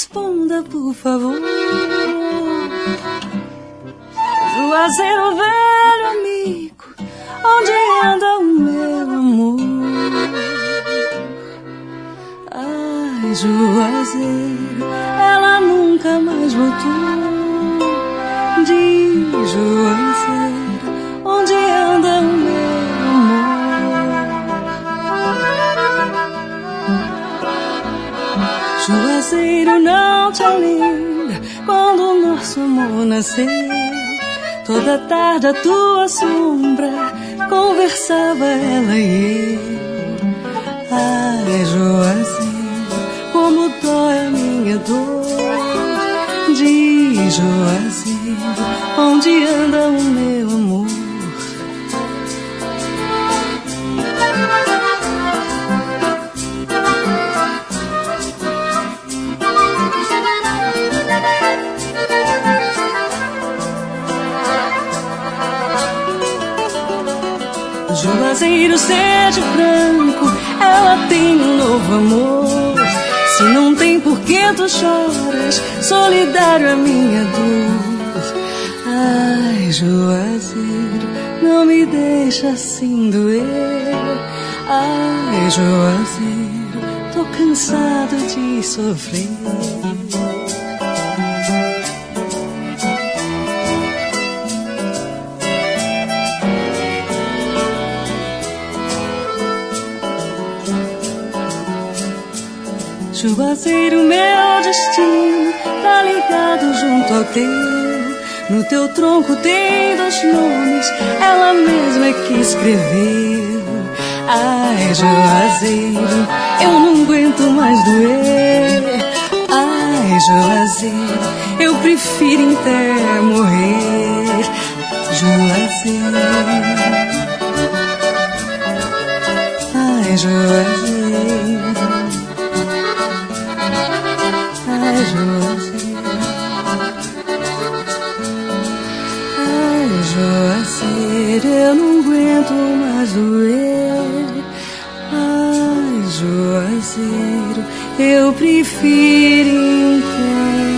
responda, por favor. Juazeiro, velho amigo, onde anda o meu amor? Ai, Juazeiro, ela nunca mais voltou. Diz, Juazeiro, onde anda o meu amor? Juazeiro, não te lembra quando o nosso amor nasceu? Toda tarde a tua sombra conversava ela e eu. Ai, Juazeiro, como dói a minha dor. Diz, Juazeiro, onde anda o meu amor? Juazeiro, seja franco, ela tem um novo amor. Se não tem, por que tu choras? Solidário a minha dor. Ai, Juazeiro, não me deixa assim doer. Ai, Juazeiro, tô cansado de sofrer. Juazeiro, meu destino tá ligado junto ao teu. No teu tronco tem 2 nomes, ela mesma é que escreveu. Ai, Juazeiro, eu não aguento mais doer. Ai, Juazeiro, eu prefiro até morrer. Juazeiro, ai, Juazeiro, ai, Juazeiro, ai, Juazeiro, eu não aguento mais doer. Ai, Juazeiro, eu prefiro então